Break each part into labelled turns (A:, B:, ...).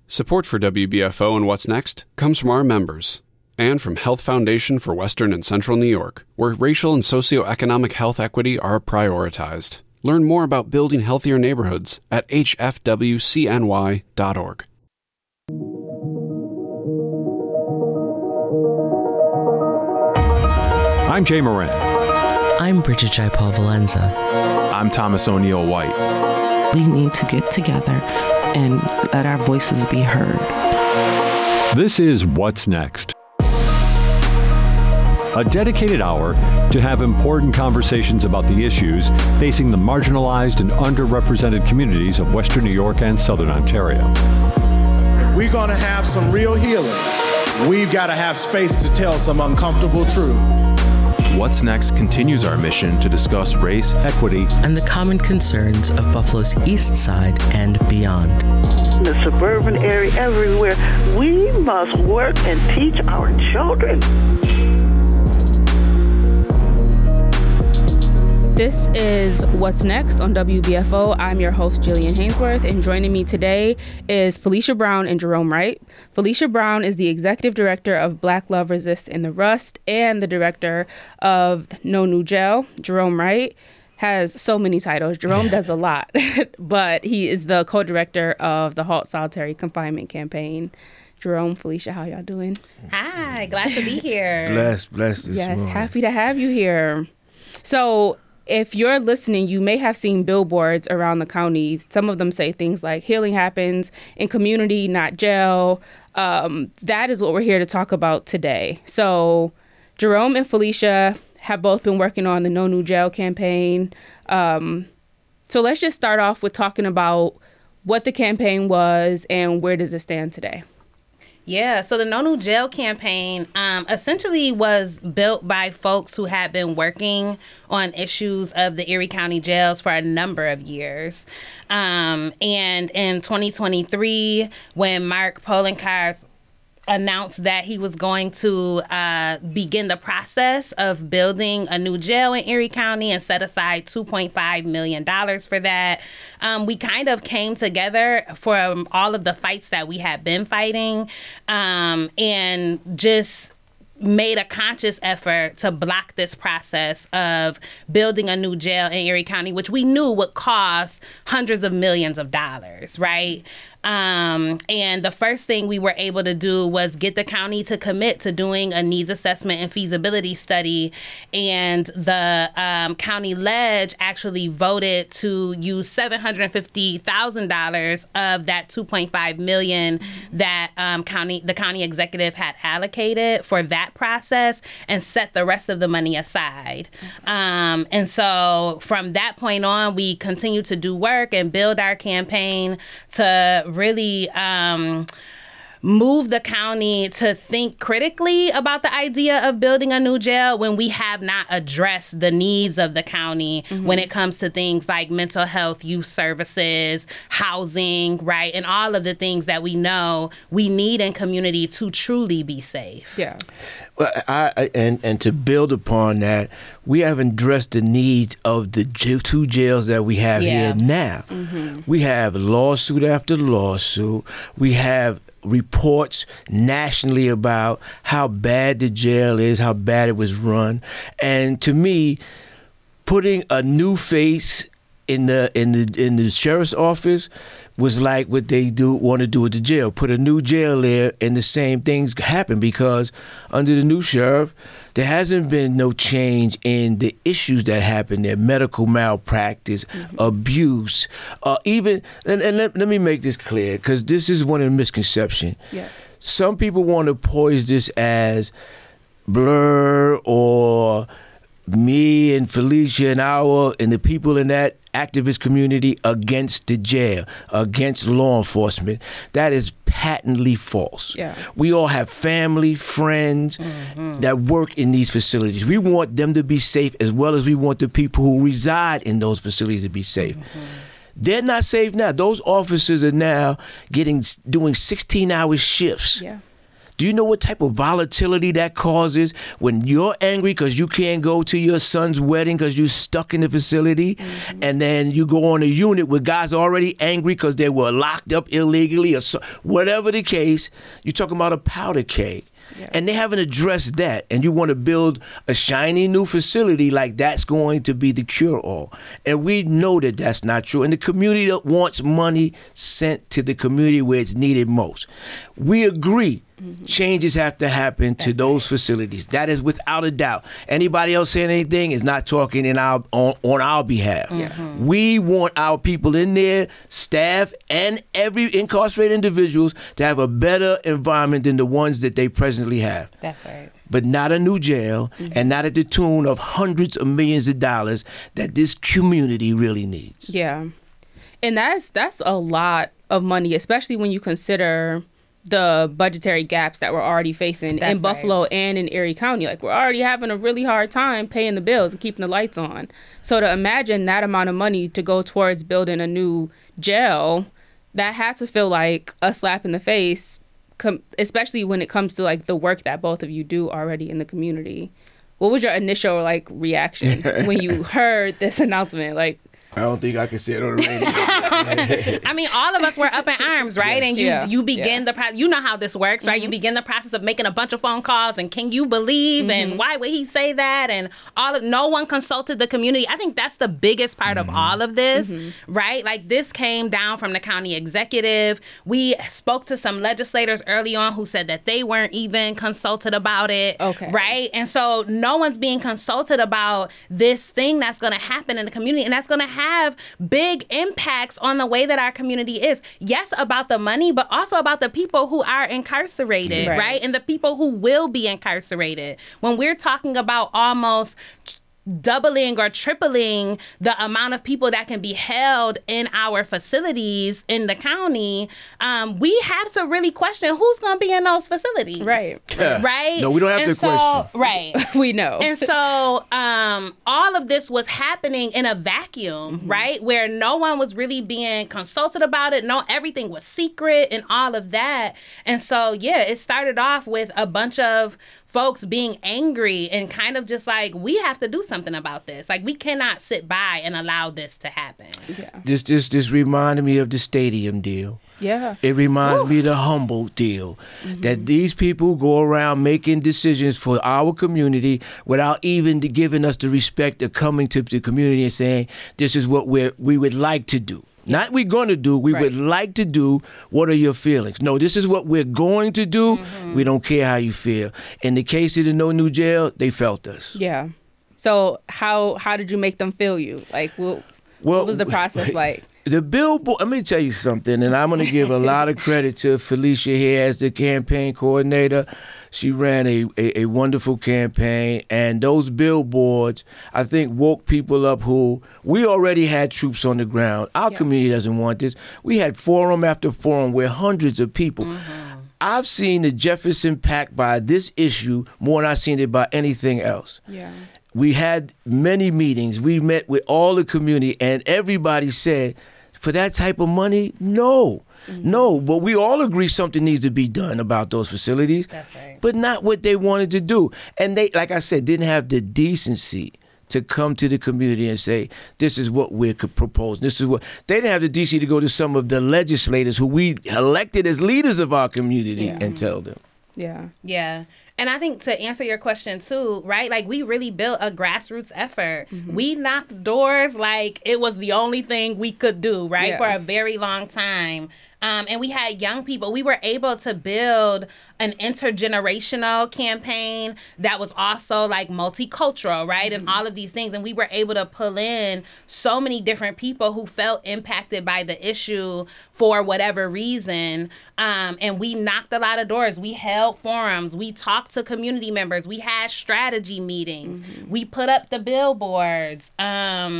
A: Support for WBFO and What's Next comes from our members and from Health Foundation for Western and Central New York, where racial and socioeconomic health equity are prioritized. Learn more about building healthier neighborhoods at hfwcny.org.
B: I'm Jay Moran.
C: I'm Bridget Jaipal Valenza.
D: I'm Thomas O'Neill White.
E: We need to get together and let our voices be heard.
B: This is What's Next, a dedicated hour to have important conversations about the issues facing the marginalized and underrepresented communities of Western New York and Southern Ontario.
F: If we're going to have some real healing, we've got to have space to tell some uncomfortable truth.
D: What's Next continues our mission to discuss race,
B: equity,
C: and the common concerns of Buffalo's East Side and beyond.
G: In the suburban area, everywhere, we must work and teach our children.
H: This is What's Next on WBFO. I'm your host, Jillian Hainsworth, and joining me today is Felicia Brown and Jerome Wright. Felicia Brown is the executive director of Black Love Resists in the Rust and the director of No New Jail. Jerome Wright has so many titles. Jerome does a lot, but he is the co-director of the Halt Solitary Confinement campaign. Jerome, Felicia, how y'all doing?
I: Hi, glad to be here.
F: Blessed this
H: Yes,
F: morning.
H: happy to have you here. So, if you're listening, you may have seen billboards around the county. Some of them say things like healing happens in community, not jail. That is what we're here to talk about today. So Jerome and Felicia have both been working on the No New Jail campaign. So let's just start off with talking about what the campaign was and where does it stand today?
I: Yeah, so the No New Jail campaign essentially was built by folks who had been working on issues of the Erie County jails for a number of years. And in 2023, when Mark Poloncarz announced that he was going to begin the process of building a new jail in Erie County and set aside $2.5 million for that. We kind of came together for all of the fights that we had been fighting and just made a conscious effort to block this process of building a new jail in Erie County, which we knew would cost hundreds of millions of dollars, right? And the first thing we were able to do was get the county to commit to doing a needs assessment and feasibility study. And the county ledge actually voted to use $750,000 of that $2.5 million that the county executive had allocated for that process and set the rest of the money aside. And so from that point on, we continued to do work and build our campaign to really move the county to think critically about the idea of building a new jail when we have not addressed the needs of the county when it comes to things like mental health, youth services, housing, right? And all of the things that we know we need in community to truly be safe.
H: Yeah.
J: Well, and to build upon that, we haven't addressed the needs of the two jails that we have here now. We have lawsuit after lawsuit. We have reports nationally about how bad the jail is, how bad it was run. And to me, putting a new face in the sheriff's office was like what they want to do at the jail. Put a new jail there and the same things happen because under the new sheriff, there hasn't been no change in the issues that happen there, medical malpractice, abuse, even, and let me make this clear because this is one of the misconceptions. Yeah. Some people want to pose this as Blur or me and Felicia and the people in that activist community against the jail, against law enforcement. That is patently false. Yeah. We all have family, friends that work in these facilities. We want them to be safe as well as we want the people who reside in those facilities to be safe. They're not safe now. Those officers are now doing 16-hour shifts. Yeah. Do you know what type of volatility that causes when you're angry because you can't go to your son's wedding because you're stuck in the facility, and then you go on a unit where guys are already angry because they were locked up illegally or whatever the case? You're talking about a powder keg. Yeah. And they haven't addressed that. And you want to build a shiny new facility like that's going to be the cure-all. And we know that that's not true. And the community that wants money sent to the community where it's needed most. We agree. Changes have to happen to those facilities. That is without a doubt. Anybody else saying anything is not talking on our behalf. We want our people in there, staff, and every incarcerated individuals to have a better environment than the ones that they presently have.
I: That's right.
J: But not a new jail, and not at the tune of hundreds of millions of dollars that this community really needs.
H: Yeah. And that's a lot of money, especially when you consider the budgetary gaps that we're already facing in Buffalo and in Erie County. Like, we're already having a really hard time paying the bills and keeping the lights on. So to imagine that amount of money to go towards building a new jail, that has to feel like a slap in the face, especially when it comes to like the work that both of you do already in the community. What was your initial like reaction when you heard this announcement? Like,
J: I don't think I can say it on the radio.
I: I mean, all of us were up in arms, right?
J: Yes.
I: And you begin the process. You know how this works, right? You begin the process of making a bunch of phone calls and can you believe and why would he say that? And no one consulted the community. I think that's the biggest part of all of this, right? Like, this came down from the county executive. We spoke to some legislators early on who said that they weren't even consulted about it, right? And so no one's being consulted about this thing that's going to happen in the community, and that's going to have big impacts on the way that our community is. Yes, about the money, but also about the people who are incarcerated, right? And the people who will be incarcerated. When we're talking about almost doubling or tripling the amount of people that can be held in our facilities in the county, we have to really question who's going to be in those facilities. Right. Right?
J: No, we don't have to question.
I: Right.
H: We know.
I: And so all of this was happening in a vacuum, right? Where no one was really being consulted about it. No, everything was secret and all of that. And so, yeah, it started off with a bunch of folks being angry and kind of just like, we have to do something about this. Like, we cannot sit by and allow this to happen.
H: Yeah.
J: This reminded me of the stadium deal.
H: Yeah.
J: It reminds me of the Humboldt deal, that these people go around making decisions for our community without even giving us the respect of coming to the community and saying, this is what we would like to do. Not we're going to do, we would like to do. What are your feelings? No, this is what we're going to do. We don't care how you feel. In the case of the No New Jail, they felt us.
H: Yeah. So how did you make them feel you? Like, what was the process like?
J: The billboard, let me tell you something, and I'm going to give a lot of credit to Felicia here as the campaign coordinator. She ran a wonderful campaign, and those billboards, I think, woke people up who, we already had troops on the ground. Our community doesn't want this. We had forum after forum where hundreds of people. I've seen the Jefferson packed by this issue more than I've seen it by anything else.
H: Yeah.
J: We had many meetings. We met with all the community, and everybody said, for that type of money, no. No, but we all agree something needs to be done about those facilities. That's right. But not what they wanted to do. And they, like I said, didn't have the decency to come to the community and say, this is what we're proposing. This is what they didn't have the decency to go to some of the legislators who we elected as leaders of our community and tell them.
H: Yeah.
I: Yeah. And I think to answer your question too, right? Like, we really built a grassroots effort. We knocked doors like it was the only thing we could do, right? For a very long time. And we had young people. We were able to build an intergenerational campaign that was also like multicultural, right? And all of these things. And we were able to pull in so many different people who felt impacted by the issue for whatever reason. And we knocked a lot of doors. We held forums. We talked to community members. We had strategy meetings. We put up the billboards.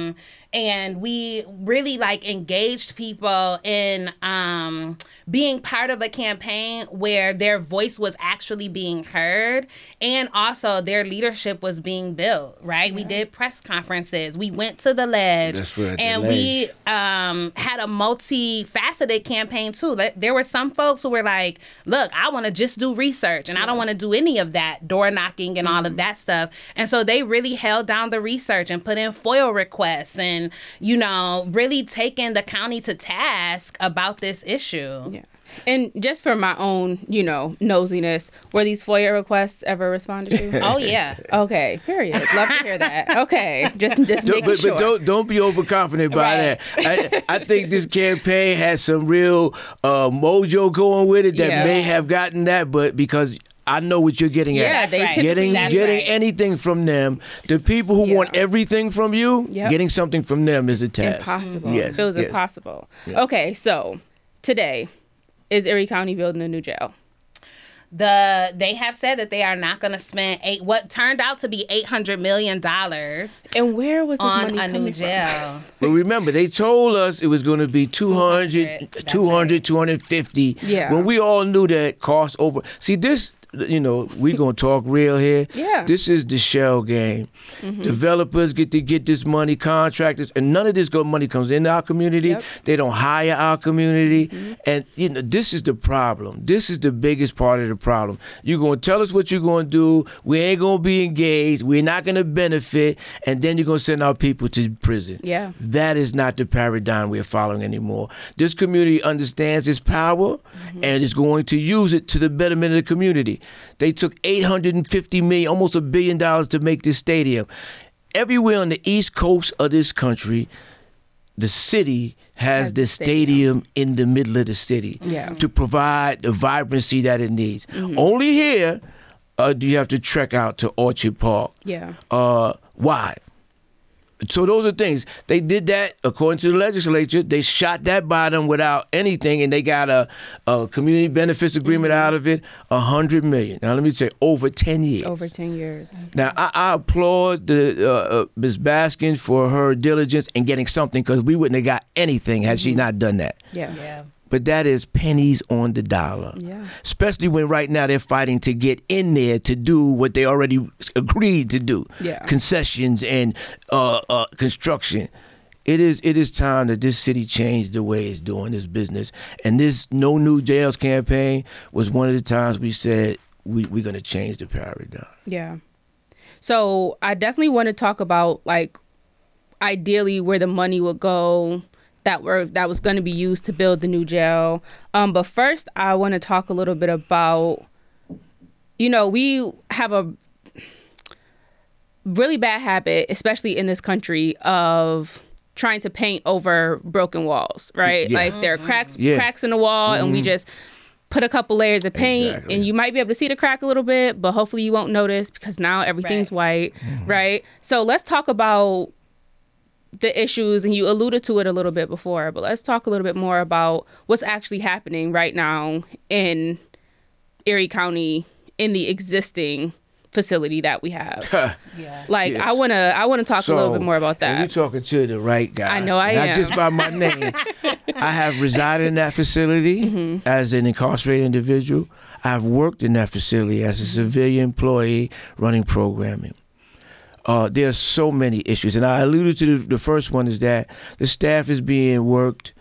I: And we really like engaged people in being part of a campaign where their voice was actually being heard, and also their leadership was being built, right? Yeah. We did press conferences. We went to the ledge. And we had a multifaceted campaign too. There were some folks who were like, look, I want to just do research and I don't want to do any of that door knocking and all of that stuff. And so they really held down the research and put in FOIL requests and, you know, really taking the county to task about this issue.
H: Yeah. And just for my own, you know, nosiness, were these FOIA requests ever responded to?
I: Oh, yeah.
H: Okay, period. Love to hear that. Okay, just making sure.
J: But don't be overconfident by that. I think this campaign had some real mojo going with it that may have gotten that, but because I know what you're getting at.
H: Yeah,
J: getting anything from them. The people who want everything from you, getting something from them is a task.
H: Impossible. Yes, feels impossible. Yeah. Okay, so today, is Erie County building a new jail?
I: They have said that they are not going to spend what turned out to be $800 million.
H: And where was this
I: on
H: money
I: a new jail?
J: Well, remember, they told us it was going to be 200, 250.
H: Yeah.
J: When we all knew that cost over. See, this, you know, we going to talk real here.
H: Yeah.
J: This is the shell game. Mm-hmm. Developers get to get this money, contractors, and none of this money comes into our community. Yep. They don't hire our community. Mm-hmm. And, you know, this is the problem. This is the biggest part of the problem. You're going to tell us what you're going to do. We ain't going to be engaged. We're not going to benefit. And then you're going to send our people to prison.
H: Yeah.
J: That is not the paradigm we're following anymore. This community understands its power and is going to use it to the betterment of the community. They took $850 million, almost $1 billion to make this stadium. Everywhere on the east coast of this country, the city has the stadium in the middle of the city to provide the vibrancy that it needs. Only here do you have to trek out to Orchard Park.
H: Yeah.
J: Why? So those are things. They did that according to the legislature. They shot that bottom without anything, and they got a community benefits agreement out of it, $100 million. Now let me say, over 10 years.
H: Over 10 years.
J: Now I applaud the Ms. Baskin for her diligence in getting something, because we wouldn't have got anything had she not done that.
H: Yeah.
J: But that is pennies on the dollar.
H: Yeah.
J: Especially when right now they're fighting to get in there to do what they already agreed to do.
H: Yeah.
J: Concessions and construction. It is time that this city change the way it's doing this business. And this No New Jails campaign was one of the times we said we're going to change the paradigm.
H: Yeah. So I definitely want to talk about, like, ideally where the money would go that was going to be used to build the new jail. But first, I want to talk a little bit about, you know, we have a really bad habit, especially in this country, of trying to paint over broken walls, right?
J: Yeah.
H: Like there are cracks in the wall, and we just put a couple layers of paint, and you might be able to see the crack a little bit, but hopefully you won't notice because now everything's white, right? So let's talk about the issues, and you alluded to it a little bit before, but let's talk a little bit more about what's actually happening right now in Erie County in the existing facility that we have. Like, yes. I wanna talk a little bit more about that.
J: You're talking to the right guy.
H: I know I am.
J: Not just by my name. I have resided in that facility as an incarcerated individual. I've worked in that facility as a civilian employee running programming. There are so many issues, and I alluded to the first one is that the staff is being worked.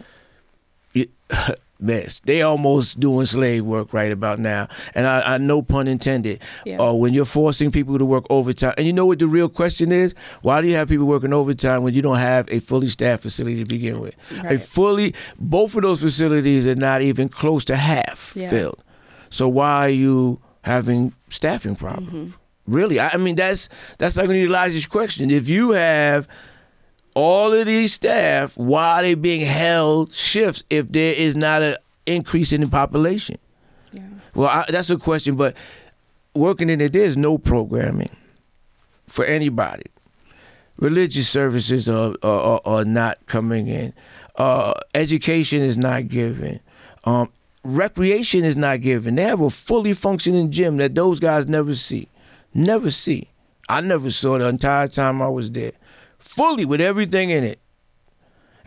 J: Man, they almost doing slave work right about now, and I no pun intended.
H: Yeah.
J: When you're forcing people to work overtime, and you know what the real question is? Why do you have people working overtime when you don't have a fully staffed facility to begin with?
H: Right.
J: Both of those facilities are not even close to half filled. So why are you having staffing problems? Really, I mean, that's like an Elijah's question. If you have all of these staff, why are they being held shifts if there is not an increase in the population?
H: Yeah.
J: Well, that's a question, but working in it, there's no programming for anybody. Religious services are not coming in. Education is not given. Recreation is not given. They have a fully functioning gym that those guys never see. I never saw the entire time I was there. Fully with everything in it.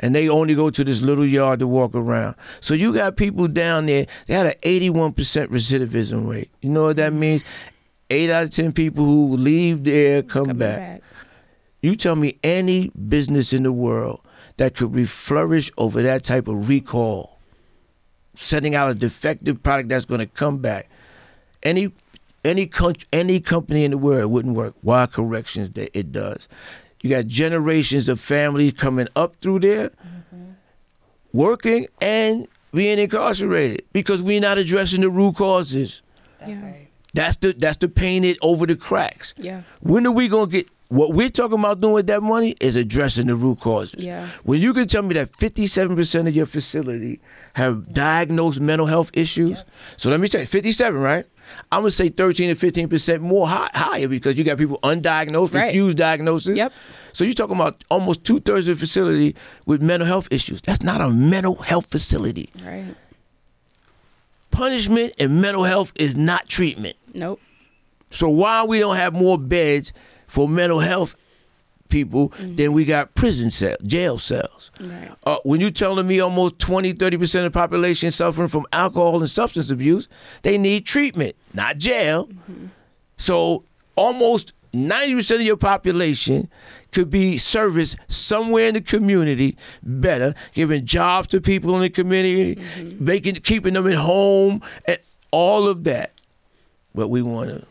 J: and they only go to this little yard to walk around. So you got people down there, they had an 81% recidivism rate. You know what that means? 8 out of 10 people who leave there come back. You tell me any business in the world that could flourish over that type of recall, sending out a defective product that's going to come back. Any company in the world wouldn't work. Why corrections that it does? You got generations of families coming up through there, working and being incarcerated because we're not addressing the root causes.
I: That's right.
J: That's the painted over the cracks.
H: Yeah.
J: When are we gonna get? What we're talking about doing with that money is addressing the root causes.
H: Yeah.
J: When you can tell me that 57% of your facility have diagnosed mental health issues, so let me tell you, 57, right? I'm gonna say 13 to 15% more higher because you got people undiagnosed, refused diagnosis.
H: Yep.
J: So you're talking about almost 2/3 of the facility with mental health issues. That's not a mental health facility.
H: Right.
J: Punishment and mental health is not treatment.
H: Nope.
J: So why we don't have more beds for mental health people than we got jail cells?
H: Right.
J: When you're telling me almost 20, 30% of the population suffering from alcohol and substance abuse, they need treatment, not jail. So almost 90% of your population could be serviced somewhere in the community better, giving jobs to people in the community, keeping them at home, and all of that. But we want to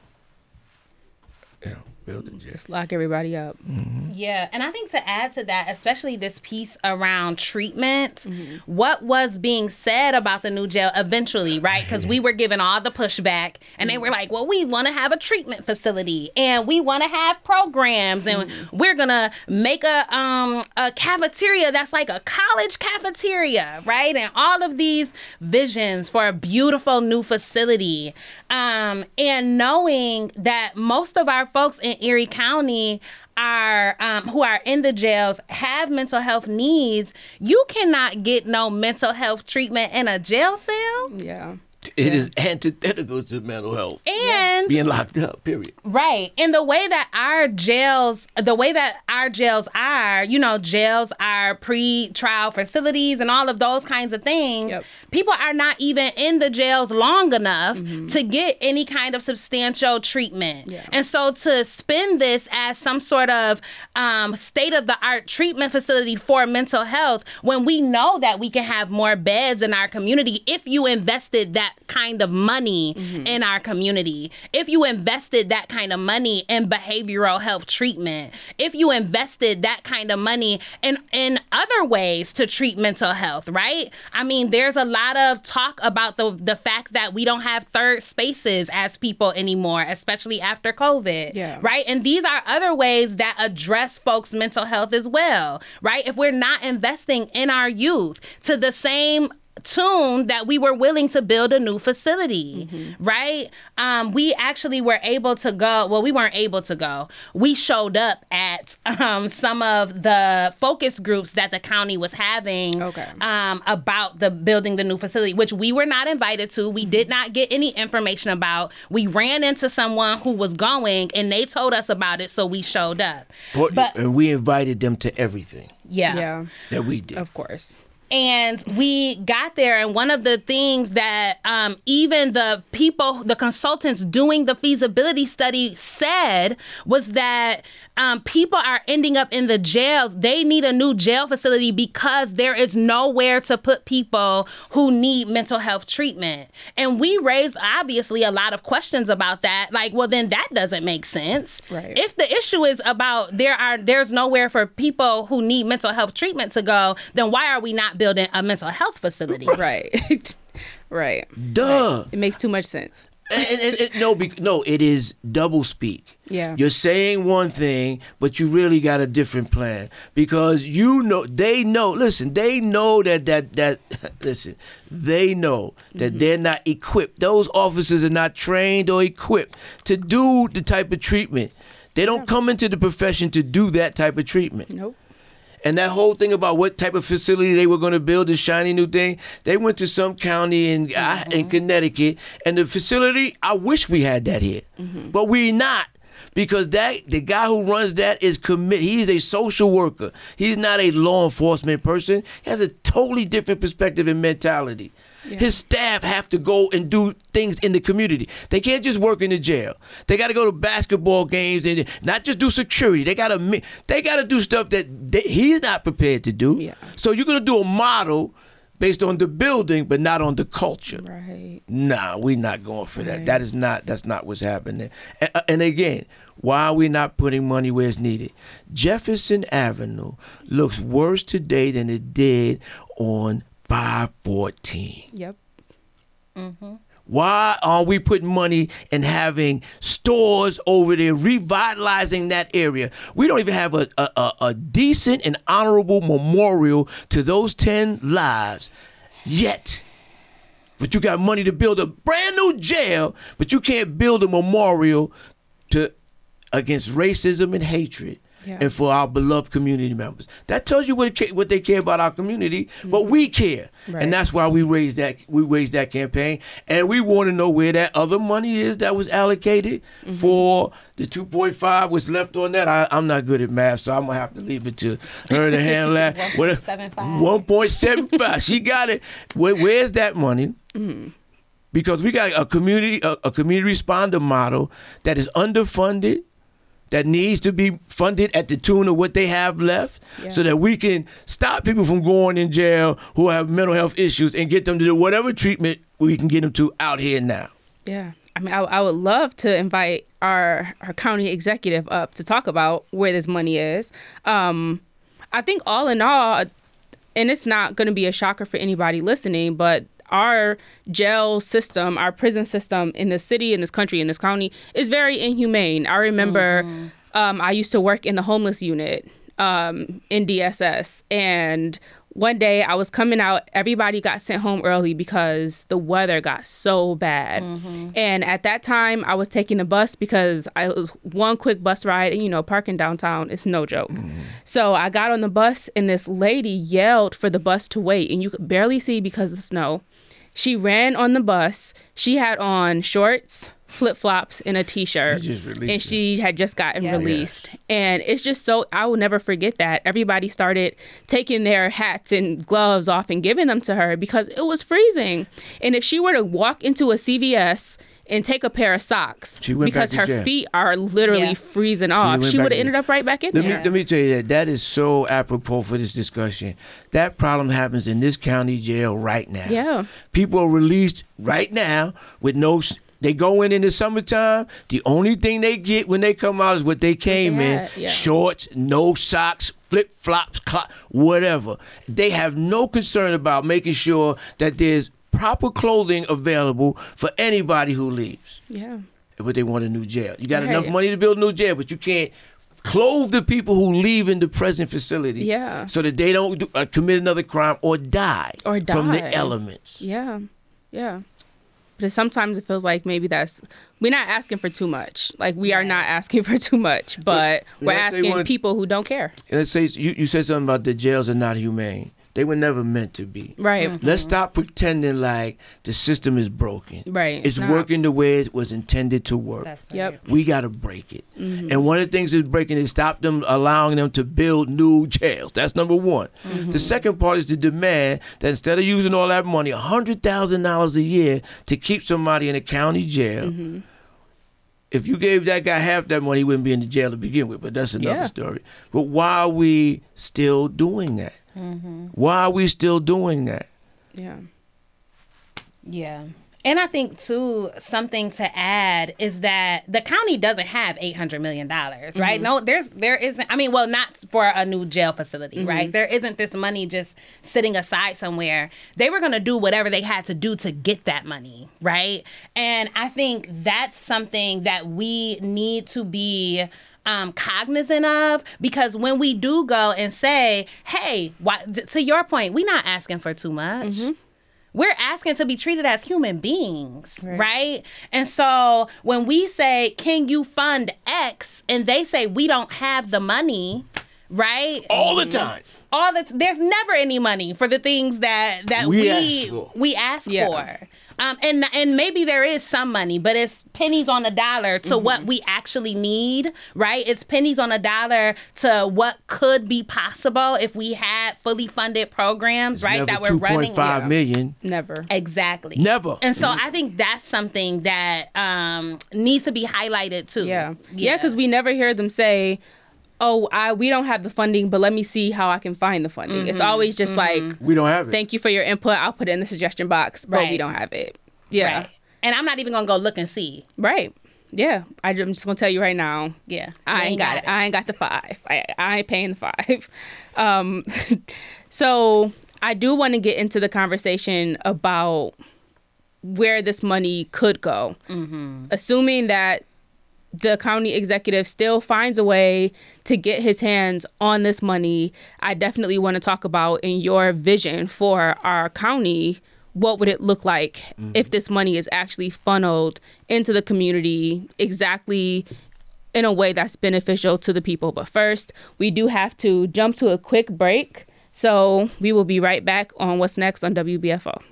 J: build a jail.
H: Just lock everybody up.
I: Yeah, and I think to add to that, especially this piece around treatment, what was being said about the new jail eventually, right? Because we were given all the pushback, and they were like, well, we want to have a treatment facility, and we want to have programs, and we're going to make a cafeteria that's like a college cafeteria, right? And all of these visions for a beautiful new facility. And knowing that most of our folks in Erie County are who are in the jails have mental health needs, you cannot get no mental health treatment in a jail cell.
H: Yeah.
J: It is antithetical to mental health.
I: And
J: being locked up, period.
I: Right. And the way that our jails are, you know, jails are pre-trial facilities and all of those kinds of things. People are not even in the jails long enough to get any kind of substantial treatment. And so to spin this as some sort of state-of-the-art treatment facility for mental health, when we know that we can have more beds in our community if you invested that kind of money in our community, if you invested that kind of money in behavioral health treatment, if you invested that kind of money in other ways to treat mental health, right? I mean, there's a lot of talk about the fact that we don't have third spaces as people anymore, especially after COVID, right? And these are other ways that address folks' mental health as well, right? If we're not investing in our youth to the same tune that we were willing to build a new facility, right? We actually were able to go, well, we weren't able to go. We showed up at some of the focus groups that the county was having about building the new facility, which we were not invited to. We did not get any information about. We ran into someone who was going and they told us about it, so we showed up.
J: And we invited them to everything.
I: Yeah.
J: That we did.
H: Of course.
I: And we got there, and one of the things that even the consultants doing the feasibility study said was that people are ending up in the jails. They need a new jail facility because there is nowhere to put people who need mental health treatment. And we raised, obviously, a lot of questions about that. Like, well, then that doesn't make sense.
H: Right.
I: If the issue is about there's nowhere for people who need mental health treatment to go, then why are we not building a mental health facility?
H: Right. Right.
J: Duh.
H: It makes too much sense.
J: No, it is double speak.
H: Yeah.
J: You're saying one thing, but you really got a different plan because they know that they're not equipped. Those officers are not trained or equipped to do the type of treatment. They don't come into the profession to do that type of treatment.
H: Nope.
J: And that whole thing about what type of facility they were going to build, this shiny new thing, they went to some county in Connecticut, and the facility, I wish we had that here. But we're not, because the guy who runs that is committed. He's a social worker. He's not a law enforcement person. He has a totally different perspective and mentality. Yeah. His staff have to go and do things in the community. They can't just work in the jail. They got to go to basketball games and not just do security. They got to do stuff that he's not prepared to do. Yeah. So you're going to do a model based on the building, but not on the culture.
H: Right.
J: Nah, we're not going for that. That's not what's happening. And again, why are we not putting money where it's needed? Jefferson Avenue looks worse today than it did on 514.
H: Yep.
I: Mm-hmm.
J: Why are we putting money and having stores over there, revitalizing that area? We don't even have a decent and honorable memorial to those 10 lives yet. But you got money to build a brand new jail, but you can't build a memorial against racism and hatred. Yeah. And for our beloved community members. That tells you what they care about our community, but we care. Right. And that's why we raised that campaign. And we want to know where that other money is that was allocated for the 2.5 was left on that. I'm not good at math, so I'm going to have to leave it to her to handle that. 1.75. She got it. Where's that money? Mm-hmm. Because we got a community responder model that is underfunded, that needs to be funded at the tune of what they have left, so that we can stop people from going in jail who have mental health issues and get them to do whatever treatment we can get them to out here now.
H: Yeah. I mean, I would love to invite our county executive up to talk about where this money is. I think all in all, and it's not going to be a shocker for anybody listening, but our jail system, our prison system in this city, in this country, in this county is very inhumane. I remember I used to work in the homeless unit in DSS. And one day I was coming out, everybody got sent home early because the weather got so bad. And at that time I was taking the bus because it was one quick bus ride, and parking downtown is no joke. So I got on the bus and this lady yelled for the bus to wait, and you could barely see because of the snow. She ran on the bus. She had on shorts, flip-flops, and a T-shirt. And she had just gotten released. Yes. And it's just so, I will never forget that. Everybody started taking their hats and gloves off and giving them to her because it was freezing. And if she were to walk into a CVS and take a pair of socks because her feet are literally freezing off, she would have ended up right back in there.
J: Let me tell you that is so apropos for this discussion. That problem happens in this county jail right now.
H: Yeah.
J: People are released right now with they go in the summertime. The only thing they get when they come out is what they came in. Yeah. Shorts, no socks, flip-flops, whatever. They have no concern about making sure that there's proper clothing available for anybody who leaves.
H: Yeah.
J: But they want a new jail. You got enough money to build a new jail, but you can't clothe the people who leave in the present facility so that they don't commit another crime or die from the elements.
H: Yeah. But sometimes it feels like maybe we're not asking for too much. Like, we are not asking for too much, but we're asking people who don't care.
J: And let's say you said something about the jails are not humane. They were never meant to be.
H: Right.
J: Let's stop pretending like the system is broken.
H: Right.
J: It's working the way it was intended to work.
H: Yep.
J: We got to break it. And one of the things that's breaking is stop them allowing them to build new jails. That's number one. The second part is to demand that instead of using all that money, $100,000 a year to keep somebody in a county jail, if you gave that guy half that money, he wouldn't be in the jail to begin with, but that's another story. But why are we still doing that? Why are we still doing that?
I: Yeah. And I think, too, something to add is that the county doesn't have $800 million, right? No, there isn't. I mean, well, not for a new jail facility, right? There isn't this money just sitting aside somewhere. They were going to do whatever they had to do to get that money, right? And I think that's something that we need to be cognizant of, because when we do go and say, hey, to your point, we're not asking for too much. We're asking to be treated as human beings, right? And so when we say, can you fund X? And they say, we don't have the money, right?
J: All the time.
I: There's never any money for the things that we ask for. And maybe there is some money, but it's pennies on the dollar to what we actually need, right? It's pennies on a dollar to what could be possible if we had fully funded programs, right? That we're running.
J: 2.5 million.
H: Never.
I: Exactly.
J: Never.
I: And so I think that's something that needs to be highlighted too.
H: Yeah, because we never hear them say, we don't have the funding, but let me see how I can find the funding. It's always just like,
J: we don't have it.
H: Thank you for your input. I'll put it in the suggestion box, but we don't have it. Yeah.
I: Right. And I'm not even going to go look and see.
H: Right. Yeah. I'm just going to tell you right now.
I: Yeah.
H: I ain't got it. I ain't got the 5. I ain't paying the 5. So I do want to get into the conversation about where this money could go. Assuming that the county executive still finds a way to get his hands on this money, I definitely want to talk about, in your vision for our county, what would it look like if this money is actually funneled into the community exactly in a way that's beneficial to the people. But first, we do have to jump to a quick break. So we will be right back on What's Next on WBFO.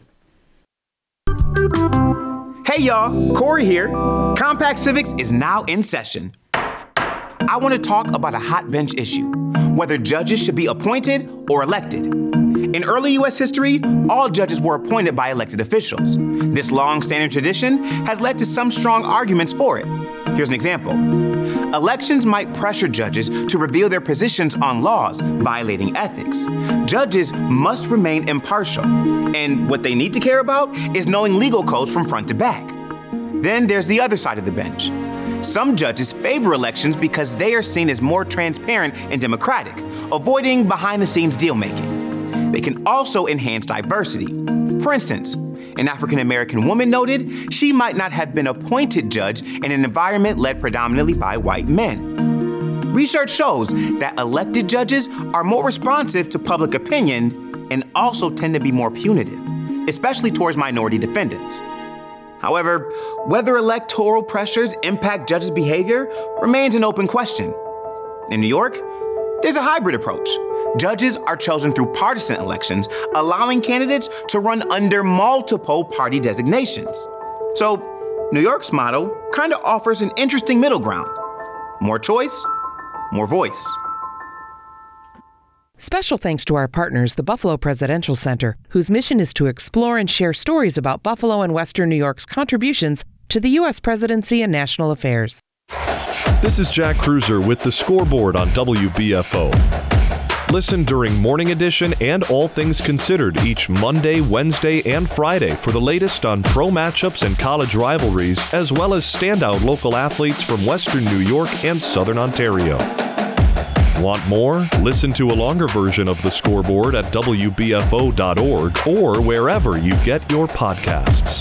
K: Hey y'all, Corey here. Compact Civics is now in session. I want to talk about a hot bench issue, whether judges should be appointed or elected. In early U.S. history, all judges were appointed by elected officials. This long-standing tradition has led to some strong arguments for it. Here's an example. Elections might pressure judges to reveal their positions on laws violating ethics. Judges must remain impartial, and what they need to care about is knowing legal codes from front to back. Then there's the other side of the bench. Some judges favor elections because they are seen as more transparent and democratic, avoiding behind-the-scenes deal-making. They can also enhance diversity. For instance, an African-American woman noted she might not have been appointed judge in an environment led predominantly by white men. Research shows that elected judges are more responsive to public opinion and also tend to be more punitive, especially towards minority defendants. However, whether electoral pressures impact judges' behavior remains an open question. In New York, there's a hybrid approach. Judges are chosen through partisan elections, allowing candidates to run under multiple party designations. So, New York's model kind of offers an interesting middle ground. More choice, more voice.
L: Special thanks to our partners, the Buffalo Presidential Center, whose mission is to explore and share stories about Buffalo and Western New York's contributions to the U.S. presidency and national affairs.
M: This is Jack Cruiser with the Scoreboard on WBFO. Listen during Morning Edition and All Things Considered each Monday, Wednesday, and Friday for the latest on pro matchups and college rivalries, as well as standout local athletes from Western New York and Southern Ontario. Want more? Listen to a longer version of the Scoreboard at WBFO.org or wherever you get your podcasts.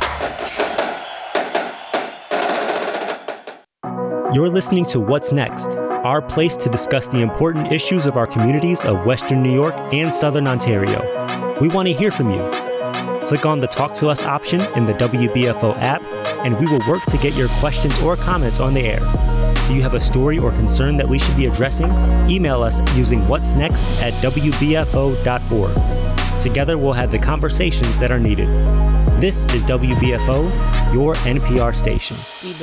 N: You're listening to What's Next, our place to discuss the important issues of our communities of Western New York and Southern Ontario. We want to hear from you. Click on the Talk to Us option in the WBFO app, and we will work to get your questions or comments on the air. Do you have a story or concern that we should be addressing? Email us using whatsnext@wbfo.org. Together, we'll have the conversations that are needed. This is WBFO, your NPR station.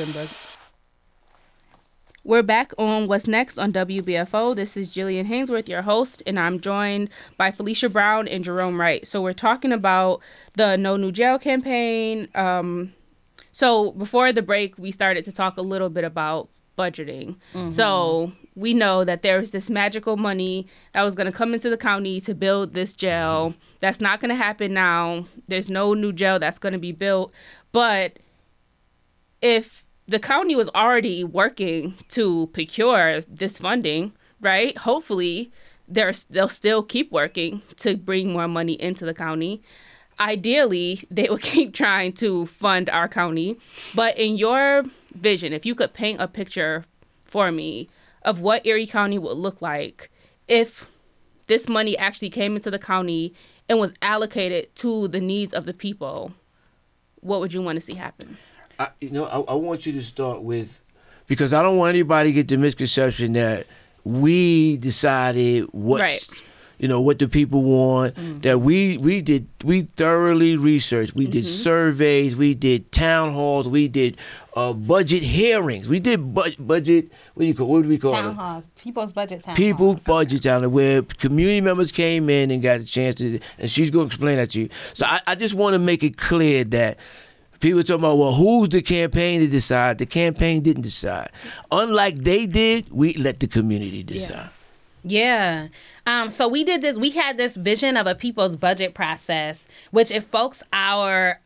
H: We're back on What's Next on WBFO. This is Jillian Hainsworth, your host, and I'm joined by Felicia Brown and Jerome Wright. So we're talking about the No New Jail campaign. So before the break, we started to talk a little bit about budgeting. So we know that there's this magical money that was going to come into the county to build this jail. That's not going to happen now. There's no new jail that's going to be built. But if the county was already working to procure this funding, right? Hopefully they'll still keep working to bring more money into the county. Ideally, they will keep trying to fund our county. But in your vision, if you could paint a picture for me of what Erie County would look like if this money actually came into the county and was allocated to the needs of the people, what would you want to see happen?
J: I want you to start with, because I don't want anybody to get the misconception that we decided what the people want. That we thoroughly researched. We did surveys. We did town halls. We did budget hearings. We did budget. What do we call
I: town
J: them?
I: halls? People's budget town
J: People's
I: halls.
J: budget town, where community members came in and got a chance to, and she's going to explain that to you. So I just want to make it clear that people talking about, well, who's the campaign to decide? The campaign didn't decide. Unlike they did, we let the community decide.
I: Yeah. So we did this. We had this vision of a people's budget process, which if folks are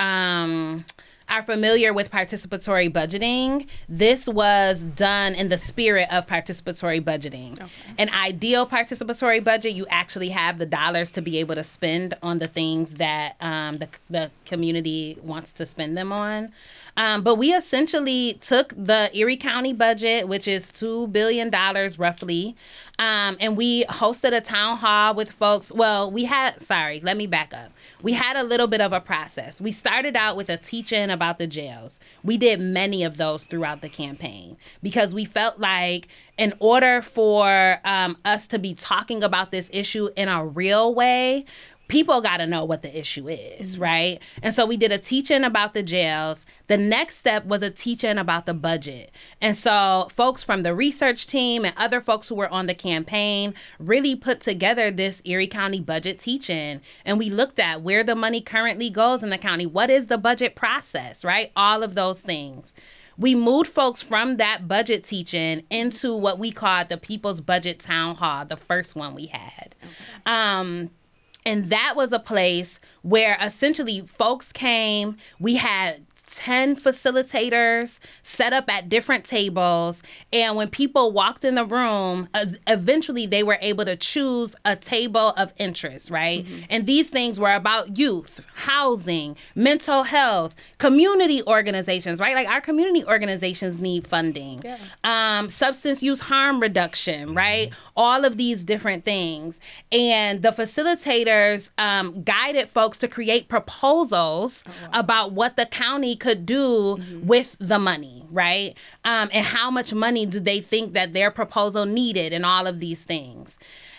I: familiar with participatory budgeting, this was done in the spirit of participatory budgeting. Okay. An ideal participatory budget, you actually have the dollars to be able to spend on the things that the community wants to spend them on. But we essentially took the Erie County budget, which is $2 billion roughly, and we hosted a town hall with folks. Well, let me back up. We had a little bit of a process. We started out with a teach-in about the jails. We did many of those throughout the campaign because we felt like in order for us to be talking about this issue in a real way, people got to know what the issue is, right? And so we did a teach-in about the jails. The next step was a teach-in about the budget. And so folks from the research team and other folks who were on the campaign really put together this Erie County budget teach-in. And we looked at where the money currently goes in the county. What is the budget process, right? All of those things. We moved folks from that budget teach-in into what we called the People's Budget Town Hall, the first one we had. Okay. And that was a place where essentially folks came. We had 10 facilitators set up at different tables. And when people walked in the room, eventually they were able to choose a table of interest, right? Mm-hmm. And these things were about youth, housing, mental health, community organizations, right? Like our community organizations need funding, substance use harm reduction, right? All of these different things. And the facilitators guided folks to create proposals about what the county could do with the money, right? And how much money do they think that their proposal needed and all of these things.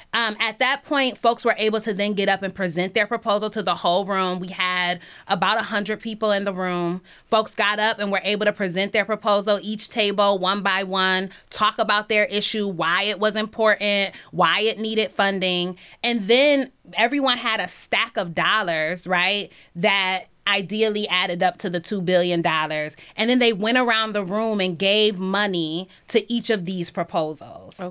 I: At that point, folks were able to then get up and present their proposal to the whole room. We had about 100 people in the room. Folks got up and were able to present their proposal, each table, one by one, talk about their issue, why it was important, why it needed funding. And then everyone had a stack of dollars, right, that ideally added up to the $2 billion. And then they went around the room and gave money to each of these proposals,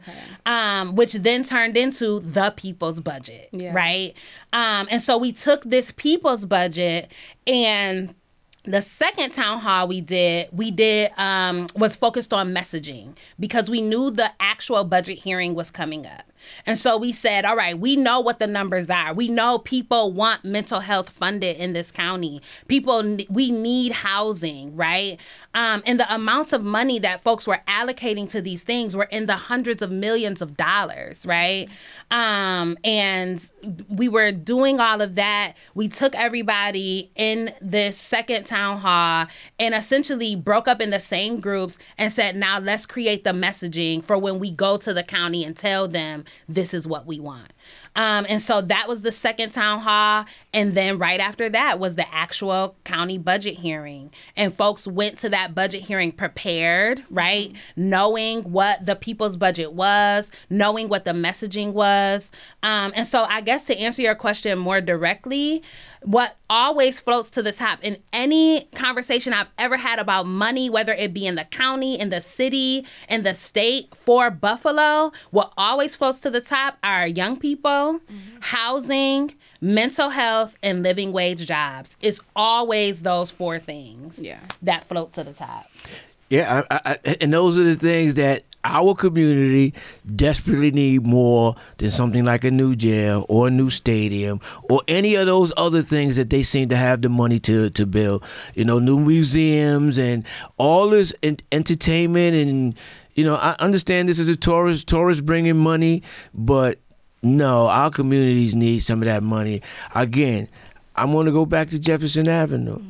I: which then turned into the people's budget, right? And so we took this people's budget, and the second town hall we did was focused on messaging because we knew the actual budget hearing was coming up. And so we said, all right, we know what the numbers are. We know people want mental health funded in this county. We need housing, right? And the amounts of money that folks were allocating to these things were in the hundreds of millions of dollars, right? And we were doing all of that. We took everybody in this second town hall and essentially broke up in the same groups and said, now let's create the messaging for when we go to the county and tell them this is what we want. And so that was the second town hall. And then right after that was the actual county budget hearing. And folks went to that budget hearing prepared, right? Knowing what the people's budget was, knowing what the messaging was. And so I guess to answer your question more directly, what always floats to the top in any conversation I've ever had about money, whether it be in the county, in the city, in the state, for Buffalo, what always floats to the top are young people, housing, mental health, and living wage jobs. It's always those four things that float to the top.
J: Yeah, and those are the things that our community desperately need more than something like a new jail or a new stadium or any of those other things that they seem to have the money to build. You know, new museums and all this entertainment. And, you know, I understand this is a tourist bringing money, but no, our communities need some of that money. Again, I'm going to go back to Jefferson Avenue.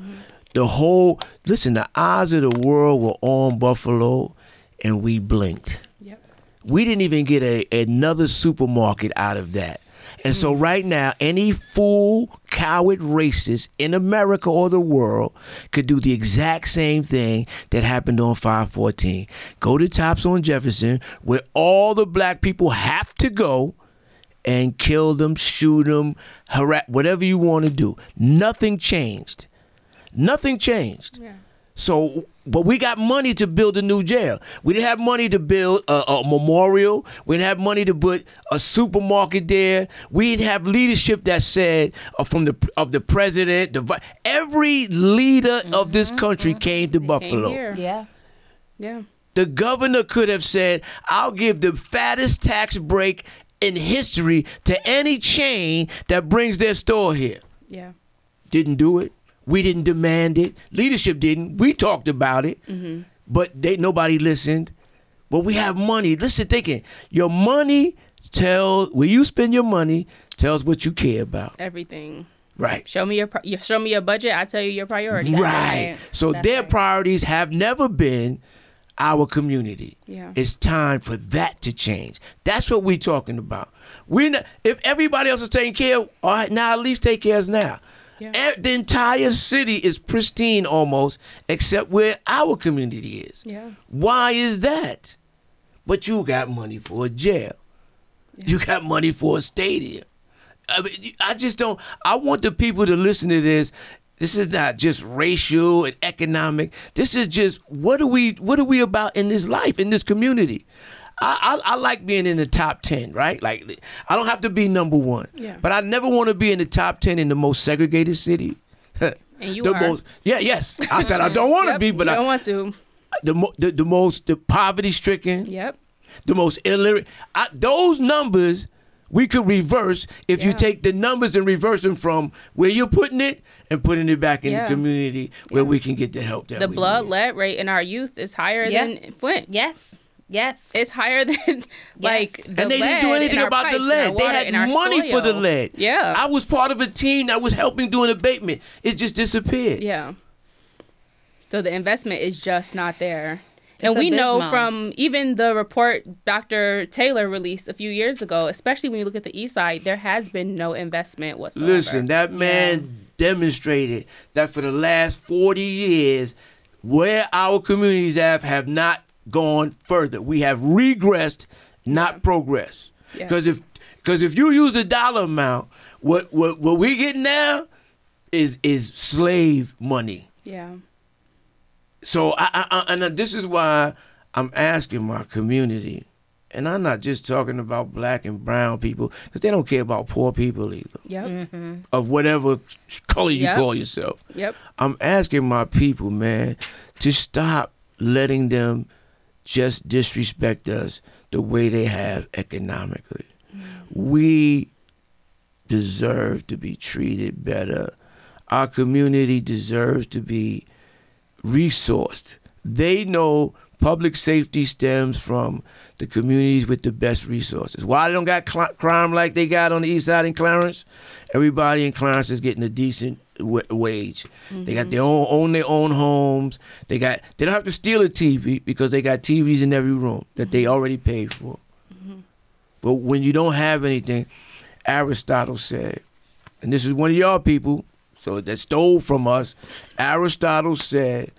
J: The eyes of the world were on Buffalo, and we blinked. Yep. We didn't even get another supermarket out of that. And so right now, any fool, coward racist in America or the world could do the exact same thing that happened on 5/14. Go to Tops on Jefferson, where all the black people have to go, and kill them, shoot them, harass, whatever you want to do. Nothing changed. Nothing changed.
H: Yeah.
J: So, but we got money to build a new jail. We didn't have money to build a memorial. We didn't have money to put a supermarket there. We didn't have leadership that said of the president, every leader of this country came to Buffalo.
H: Yeah.
J: The governor could have said, "I'll give the fattest tax break in history to any chain that brings their store here."
H: Yeah.
J: Didn't do it. We didn't demand it. Leadership didn't. We talked about it, but nobody listened. But we have money. Listen, thinking your money tells where you spend your money tells what you care about.
H: Everything.
J: Right.
H: Show me your budget. I tell you your priorities.
J: Right. So their priorities have never been our community.
H: Yeah.
J: It's time for that to change. That's what we're talking about. If everybody else is taking care, all right, now at least take care of us now. Yeah. The entire city is pristine almost, except where our community is.
H: Yeah.
J: Why is that? But you got money for a jail. Yeah. You got money for a stadium. I mean, I just don't. I want the people to listen to this. This is not just racial and economic. This is just what are we about in this life, in this community? I like being in the top 10, right? Like, I don't have to be number one.
H: Yeah.
J: But I never want to be in the top 10 in the most segregated city.
H: And you are.
J: Yes. I said I don't want to be, but
H: I don't want to.
J: The poverty stricken.
H: Yep.
J: The most illiterate. Those numbers we could reverse if you take the numbers and reverse them from where you're putting it and putting it back in the community where we can get the help that
H: the
J: we
H: blood
J: need.
H: lead rate in our youth is higher than Flint.
I: Yes.
H: It's higher than like the
J: and they didn't do anything about the lead. They had money for the lead.
H: Yeah.
J: I was part of a team that was helping do an abatement. It just disappeared.
H: Yeah. So the investment is just not there. And we know from even the report Dr. Taylor released a few years ago, especially when you look at the east side, there has been no investment whatsoever.
J: Listen, that man demonstrated that for the last 40 years, where our communities have not gone further. We have regressed, not progressed. Because if you use a dollar amount, what we get now is slave money.
H: Yeah.
J: So and this is why I'm asking my community, and I'm not just talking about black and brown people, because they don't care about poor people either.
H: Yep.
J: Of whatever color you call yourself.
H: Yep.
J: I'm asking my people, man, to stop letting them just disrespect us the way they have economically. We deserve to be treated better. Our community deserves to be resourced. They know public safety stems from the communities with the best resources. Why they don't got crime like they got on the east side in Clarence? Everybody in Clarence is getting a decent wage. They got their own homes. They don't have to steal a TV because they got TVs in every room that they already paid for. But when you don't have anything, Aristotle said, and this is one of y'all people, so that stole from us. Aristotle said,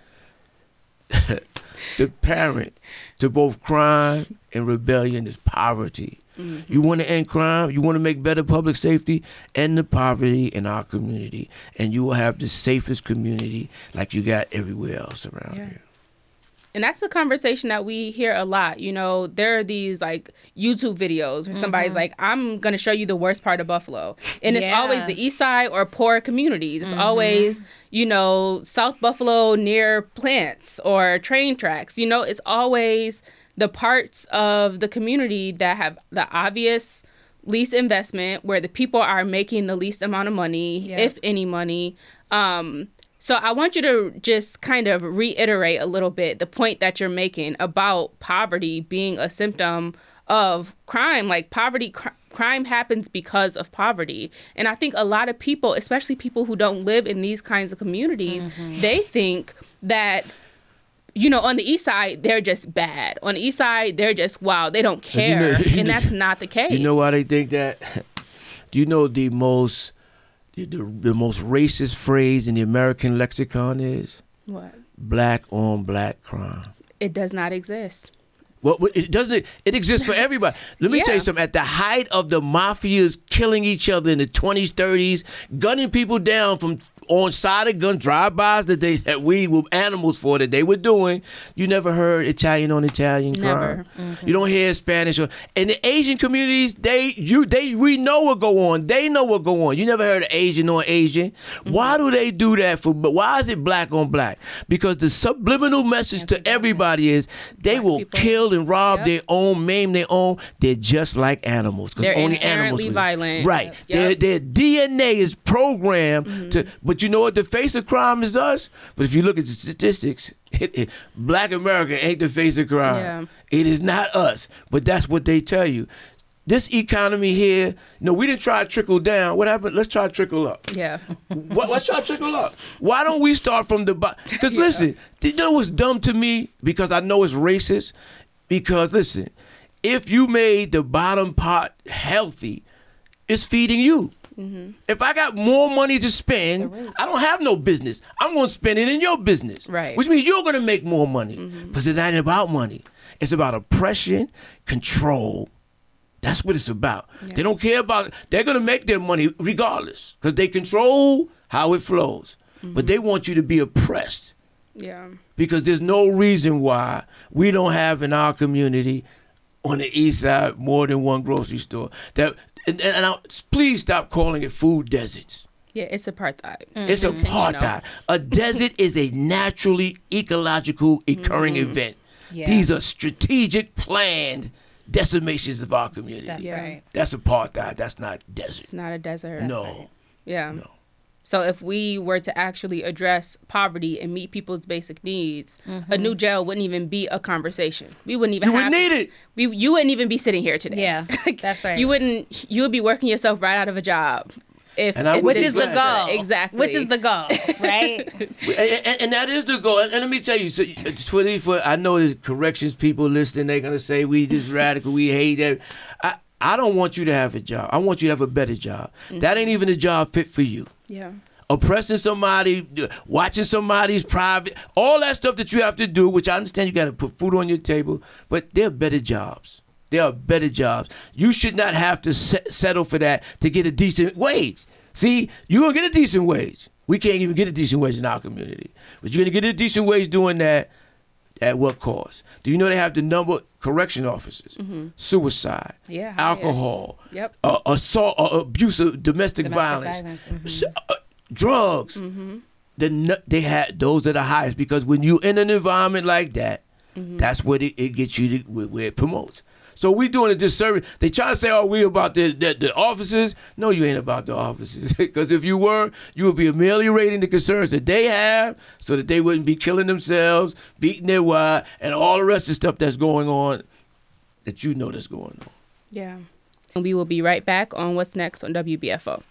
J: the parent to both crime and rebellion is poverty. You want to end crime, you want to make better public safety, end the poverty in our community, and you will have the safest community like you got everywhere else around here.
H: And that's the conversation that we hear a lot. You know, there are these like YouTube videos where somebody's like, I'm going to show you the worst part of Buffalo. And it's always the east side or poor communities. It's always, you know, South Buffalo near plants or train tracks. You know, it's always the parts of the community that have the obvious least investment, where the people are making the least amount of money, if any money. So I want you to just kind of reiterate a little bit the point that you're making about poverty being a symptom of crime. Like crime happens because of poverty. And I think a lot of people, especially people who don't live in these kinds of communities, they think that, you know, on the east side, they're just bad. On the east side, they're just, wow, they don't care. And that's not the case.
J: You know why they think that? Do you know the most racist phrase in the American lexicon is?
H: What?
J: Black on black crime.
H: It does not exist.
J: Well, it doesn't. It exists for everybody. Let me tell you something. At the height of the mafias killing each other in the 20s, 30s, gunning people down from on side of gun drive-bys that we were animals for that they were doing, you never heard Italian on Italian crime. Mm-hmm. You don't hear Spanish. And the Asian communities, we know what go on. They know what go on. You never heard of Asian on Asian. Mm-hmm. Why do they do that? Why is it black on black? Because the subliminal message to everybody is they will kill and rob their own, maim their own. They're just like animals.
H: They're
J: only
H: inherently
J: animals
H: violent.
J: Right. Yep. Their DNA is programmed to. But you know what? The face of crime is us. But if you look at the statistics, Black America ain't the face of crime. Yeah. It is not us. But that's what they tell you. This economy here, we didn't try to trickle down. What happened? Let's try to trickle up.
H: Yeah.
J: Let's try to trickle up. Why don't we start from the bottom? Because listen, you know what's dumb to me? Because I know it's racist. Because listen, if you made the bottom part healthy, it's feeding you. Mm-hmm. If I got more money to spend, I don't have no business. I'm going to spend it in your business.
H: Right.
J: Which means you're going to make more money. Because it's not about money. It's about oppression, control. That's what it's about. Yeah. They don't care about, they're going to make their money regardless. Because they control how it flows. But they want you to be oppressed.
H: Yeah. Because
J: there's no reason why we don't have in our community on the east side more than one grocery store. And please stop calling it food deserts.
H: Yeah, it's apartheid.
J: It's apartheid. A desert is a naturally ecological occurring event. Yeah. These are strategic, planned decimations of our community.
I: That's right.
J: That's apartheid. That's not desert.
H: It's not a desert.
J: No.
H: Right. Yeah.
J: No.
H: So if we were to actually address poverty and meet people's basic needs, a new jail wouldn't even be a conversation. We wouldn't even
J: wouldn't need it.
H: You wouldn't even be sitting here today.
I: Yeah, that's right.
H: You would be working yourself right out of a job.
I: Which is the goal.
H: Exactly.
I: Which is the goal, right?
J: and that is the goal. And let me tell you, so for I know there's corrections people listening, they're going to say, we just radical, we hate that. I don't want you to have a job. I want you to have a better job. That ain't even a job fit for you.
H: Yeah.
J: Oppressing somebody, watching somebody's private, all that stuff that you have to do, which I understand you got to put food on your table, but there are better jobs. There are better jobs. You should not have to settle for that to get a decent wage. See, you're going to get a decent wage. We can't even get a decent wage in our community. But you're going to get a decent wage doing that. At what cost? Do you know they have the number correction officers, suicide, alcohol, assault, abuse of domestic violence. Drugs. They had those are the highest because when you're in an environment like that, that's what it gets you to where it promotes. So we doing a disservice. They try to say, "Oh, we about the officers." No, you ain't about the officers. Because if you were, you would be ameliorating the concerns that they have, so that they wouldn't be killing themselves, beating their wife, and all the rest of stuff that's going on. That you know that's going on.
H: Yeah, and we will be right back on What's Next on WBFO.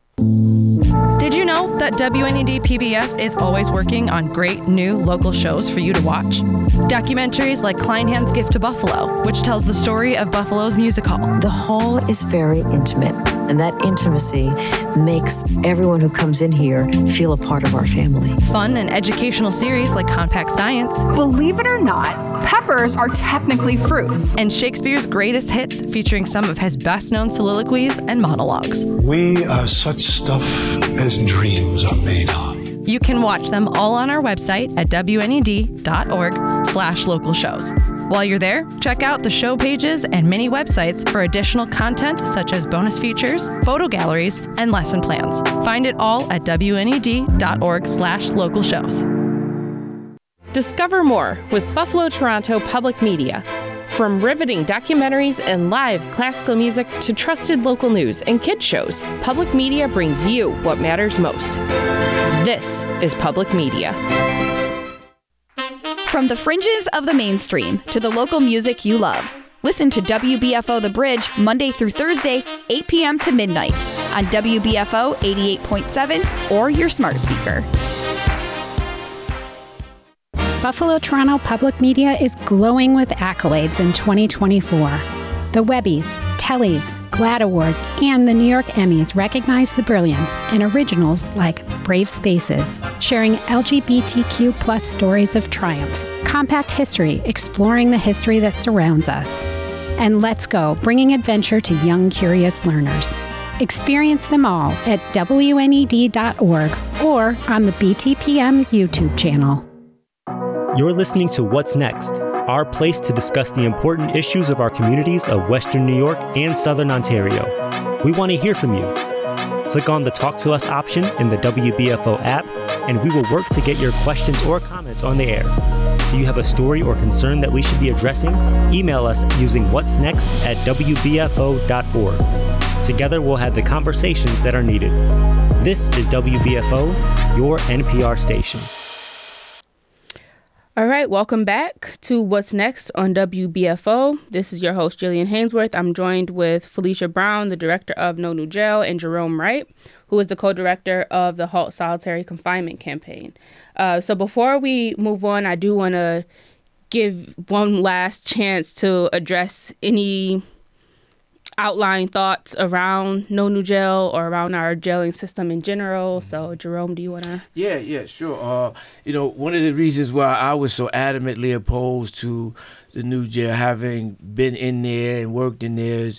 O: Did you know that WNED PBS is always working on great new local shows for you to watch? Documentaries like Kleinhand's Gift to Buffalo, which tells the story of Buffalo's music hall.
P: The hall is very intimate, and that intimacy makes everyone who comes in here feel a part of our family.
O: Fun and educational series like Compact Science.
Q: Believe it or not, peppers are technically fruits.
O: And Shakespeare's greatest hits featuring some of his best-known soliloquies and monologues.
R: We are such stuff as dreams are made of.
O: You can watch them all on our website at WNED.org/local shows. While you're there, check out the show pages and mini websites for additional content such as bonus features, photo galleries, and lesson plans. Find it all at WNED.org/local shows.
S: Discover more with Buffalo Toronto Public Media. From riveting documentaries and live classical music to trusted local news and kids shows, Public Media brings you what matters most. This is Public Media.
T: From the fringes of the mainstream to the local music you love, listen to WBFO The Bridge Monday through Thursday, 8 p.m. to midnight on WBFO 88.7 or your smart speaker.
U: Buffalo Toronto Public Media is glowing with accolades in 2024. The Webbies, Kellys, GLAAD Awards, and the New York Emmys recognize the brilliance in originals like Brave Spaces, sharing LGBTQ+ stories of triumph, Compact History, exploring the history that surrounds us, and Let's Go, bringing adventure to young, curious learners. Experience them all at WNED.org or on the BTPM YouTube channel.
N: You're listening to What's Next, our place to discuss the important issues of our communities of Western New York and Southern Ontario. We want to hear from you. Click on the Talk to Us option in the WBFO app, and we will work to get your questions or comments on the air. Do you have a story or concern that we should be addressing? Email us using whatsnext@wbfo.org. Together, we'll have the conversations that are needed. This is WBFO, your NPR station.
H: All right, welcome back to What's Next on WBFO. This is your host, Jillian Hainsworth. I'm joined with Felicia Brown, the director of No New Jail, and Jerome Wright, who is the co-director of the Halt Solitary Confinement campaign. So before we move on, I do want to give one last chance to address any outline thoughts around No New Jail or around our jailing system in general. So, Jerome, do you want to?
J: Yeah, sure. One of the reasons why I was so adamantly opposed to the new jail, having been in there and worked in there, is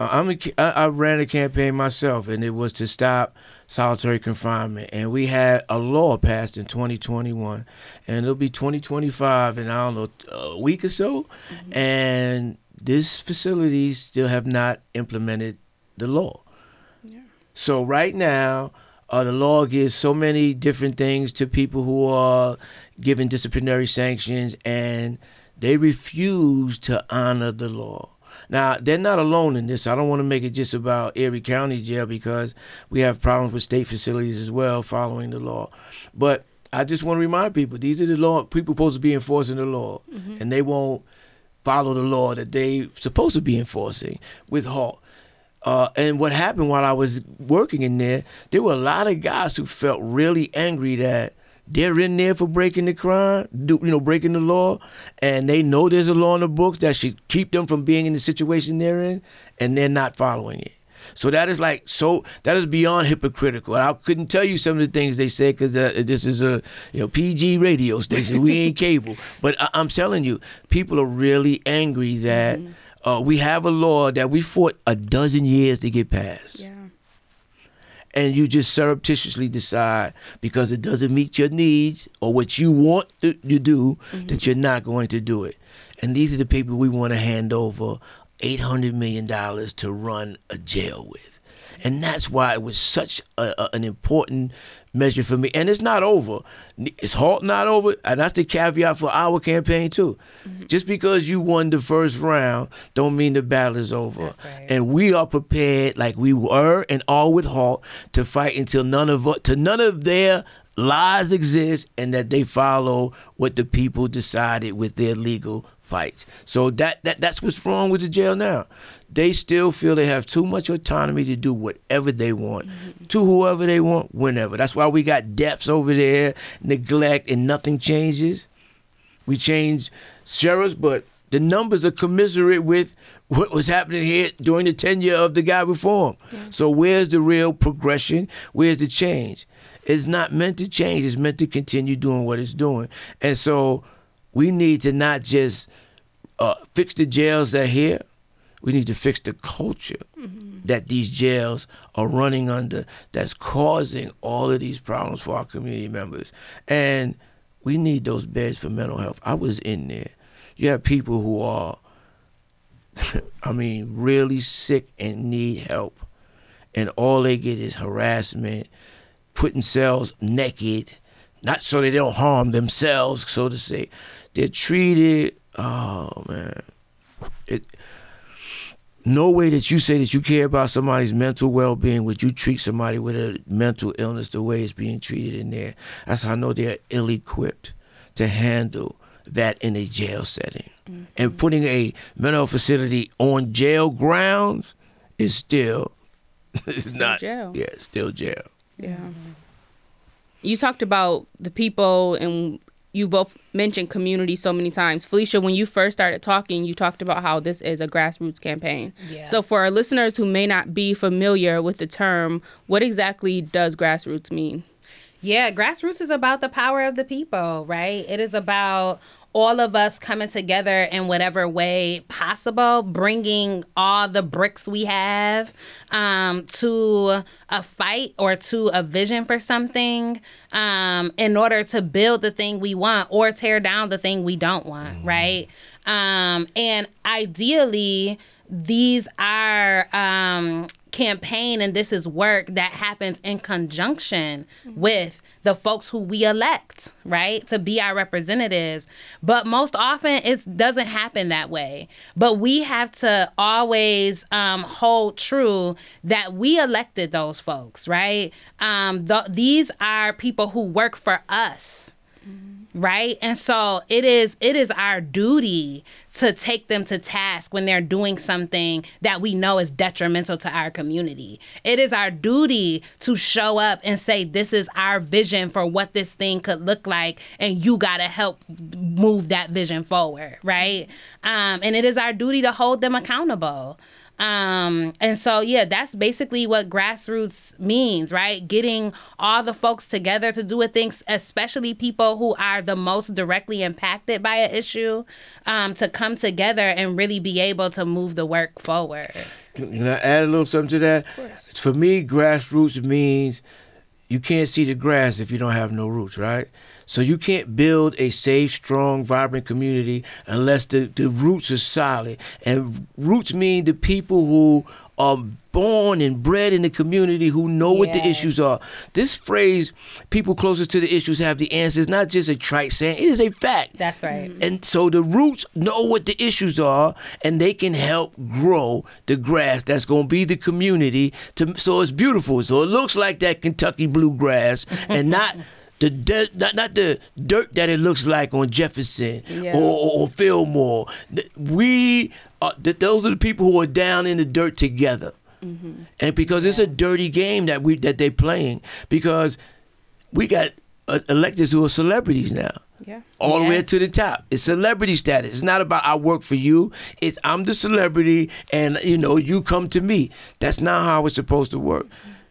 J: I ran a campaign myself, and it was to stop solitary confinement. And we had a law passed in 2021, and it'll be 2025 in, I don't know, a week or so. Mm-hmm. And these facilities still have not implemented the law. Yeah. So right now, the law gives so many different things to people who are given disciplinary sanctions, and they refuse to honor the law. Now, they're not alone in this. I don't want to make it just about Erie County Jail, because we have problems with state facilities as well following the law. But I just want to remind people, these are the law people supposed to be enforcing the law, mm-hmm. and they won't follow the law that they supposed to be enforcing with HALT. And what happened while I was working in there were a lot of guys who felt really angry that they're in there for breaking the crime, breaking the law, and they know there's a law in the books that should keep them from being in the situation they're in, and they're not following it. So that is beyond hypocritical. I couldn't tell you some of the things they say, because this is a PG radio station. We ain't cable. But I'm telling you, people are really angry that we have a law that we fought a dozen years to get passed. Yeah. And you just surreptitiously decide, because it doesn't meet your needs or what you want to do, mm-hmm. that you're not going to do it. And these are the people we want to hand over $800 million to run a jail with. And that's why it was such an important measure for me. And it's not over. It's HALT not over. And that's the caveat for our campaign, too. Mm-hmm. Just because you won the first round don't mean the battle is over. Right. And we are prepared, like we were and are with HALT, to fight until none of their lies exist, and that they follow what the people decided with their legal fights. So that's what's wrong with the jail now. They still feel they have too much autonomy to do whatever they want, mm-hmm. to whoever they want, whenever. That's why we got deaths over there, neglect, and nothing changes. We change sheriffs, but the numbers are commensurate with what was happening here during the tenure of the guy before him. Yeah. So where's the real progression? Where's the change? It's not meant to change. It's meant to continue doing what it's doing. And so we need to not just fix the jails that are here. We need to fix the culture mm-hmm. that these jails are running under, that's causing all of these problems for our community members. And we need those beds for mental health. I was in there. You have people who are, really sick and need help. And all they get is harassment, putting cells naked, not so they don't harm themselves, so to say. They're treated, no way that you say that you care about somebody's mental well-being would you treat somebody with a mental illness the way it's being treated in there. That's how I know they're ill-equipped to handle that in a jail setting. Mm-hmm. And putting a mental facility on jail grounds is still, it's not jail. Yeah, it's still jail.
H: Yeah. You talked about the people and you both mentioned community so many times. Felicia, when you first started talking, you talked about how this is a grassroots campaign. Yeah. So for our listeners who may not be familiar with the term, what exactly does grassroots mean?
I: Yeah, grassroots is about the power of the people, right? It is about all of us coming together in whatever way possible, bringing all the bricks we have to a fight or to a vision for something in order to build the thing we want or tear down the thing we don't want, right? And ideally, these are campaign and this is work that happens in conjunction with the folks who we elect, right, to be our representatives. But most often it doesn't happen that way. But we have to always hold true that we elected those folks, right? These are people who work for us. Right. And so it is our duty to take them to task when they're doing something that we know is detrimental to our community. It is our duty to show up and say, this is our vision for what this thing could look like. And you got to help move that vision forward. Right. And it is our duty to hold them accountable. And so, yeah, that's basically what grassroots means, right? Getting all the folks together to do a thing, especially people who are the most directly impacted by an issue, to come together and really be able to move the work forward.
J: Can I add a little something to that?
I: Of course.
J: For me, grassroots means you can't see the grass if you don't have no roots, right? So you can't build a safe, strong, vibrant community unless the roots are solid. And roots mean the people who are born and bred in the community who know what the issues are. This phrase, people closest to the issues have the answers, not just a trite saying, it is a fact.
I: That's right.
J: And so the roots know what the issues are, and they can help grow the grass that's going to be the community. So it's beautiful. So it looks like that Kentucky bluegrass and not the dirt that it looks like on Jefferson or Fillmore. Those are the people who are down in the dirt together. Mm-hmm. And because it's a dirty game that they're playing, because we got electeds who are celebrities now.
H: Yeah.
J: All the way to the top. It's celebrity status. It's not about I work for you. It's I'm the celebrity and you come to me. That's not how it's supposed to work.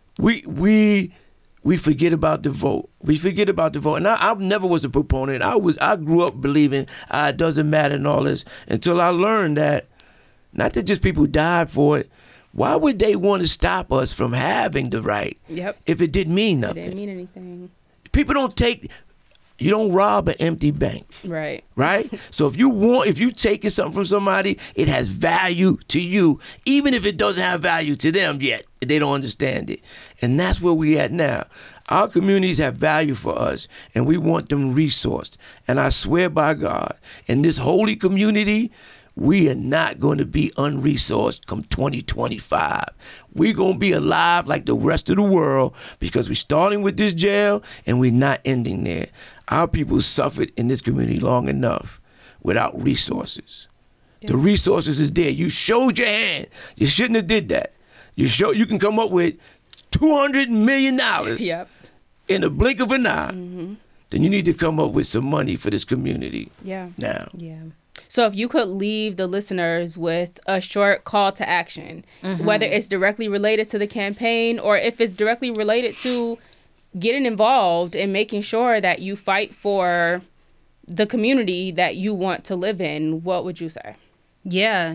J: We forget about the vote. We forget about the vote. And I never was a proponent. I grew up believing it doesn't matter and all this until I learned that not that just people died for it. Why would they want to stop us from having the right if it didn't mean nothing?
H: It didn't mean anything.
J: People you don't rob an empty bank.
H: Right.
J: Right? So if you taking something from somebody, it has value to you, even if it doesn't have value to them yet. They don't understand it. And that's where we at now. Our communities have value for us, and we want them resourced. And I swear by God, in this holy community, we are not going to be unresourced come 2025. We're going to be alive like the rest of the world because we're starting with this jail and we're not ending there. Our people suffered in this community long enough without resources. The resources is there. You showed your hand. You shouldn't have did that. You can come up with $200 million in a blink of an eye. Mm-hmm. Then you need to come up with some money for this community now.
H: Yeah. So if you could leave the listeners with a short call to action, whether it's directly related to the campaign or if it's directly related to getting involved and making sure that you fight for the community that you want to live in, what would you say?
I: Yeah.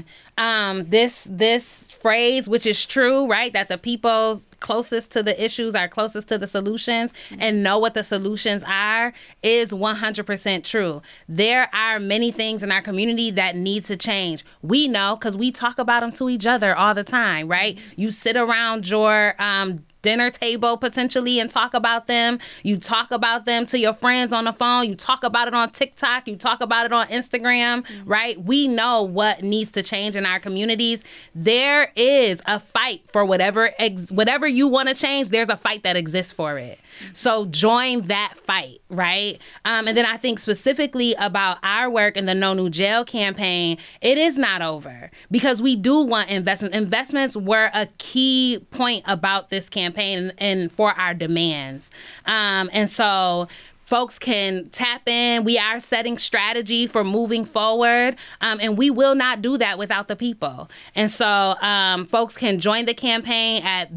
I: This phrase, which is true, right? That the people closest to the issues are closest to the solutions and know what the solutions are is 100% true. There are many things in our community that need to change. We know because we talk about them to each other all the time, right? You sit around your dinner table potentially and talk about them. You talk about them to your friends on the phone. You talk about it on TikTok. You talk about it on Instagram, right? We know what needs to change in our communities. There is a fight for whatever you want to change. There's a fight that exists for it. So join that fight, right? And then I think specifically about our work in the No New Jail campaign, it is not over because we do want investment. Investments were a key point about this campaign and for our demands. And so folks can tap in. We are setting strategy for moving forward, and we will not do that without the people. And so folks can join the campaign at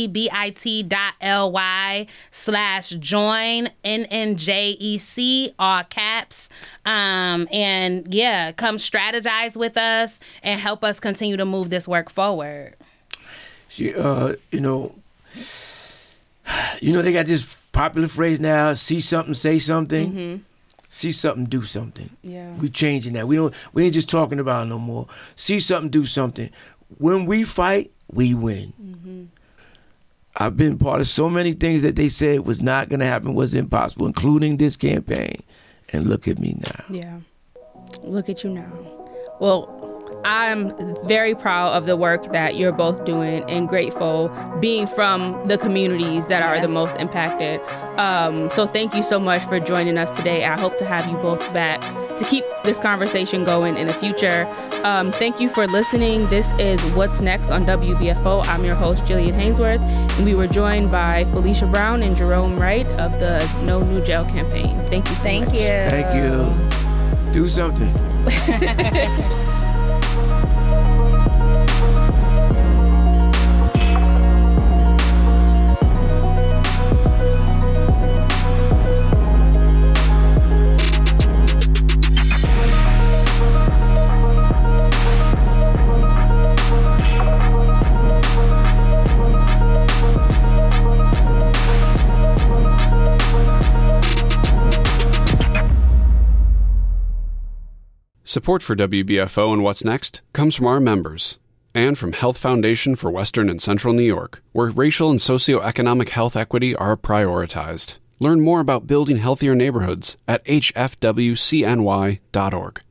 I: bit.ly/join NNJEC, all caps. And yeah, come strategize with us and help us continue to move this work forward.
J: See, they got this popular phrase now: see something, say something.
H: Mm-hmm.
J: See something, do something.
H: Yeah.
J: We changing that. We ain't just talking about it no more. See something, do something. When we fight, we win.
H: Mm-hmm.
J: I've been part of so many things that they said was not going to happen, was impossible, including this campaign. And look at me now.
H: Yeah. Look at you now. Well, I'm very proud of the work that you're both doing and grateful being from the communities that are the most impacted. So thank you so much for joining us today. I hope to have you both back to keep this conversation going in the future. Thank you for listening. This is What's Next on WBFO. I'm your host, Jillian Hainsworth, and we were joined by Felicia Brown and Jerome Wright of the No New Jail campaign. Thank you so much.
J: Thank you. Do something.
A: Support for WBFO and What's Next comes from our members and from Health Foundation for Western and Central New York, where racial and socioeconomic health equity are prioritized. Learn more about building healthier neighborhoods at hfwcny.org.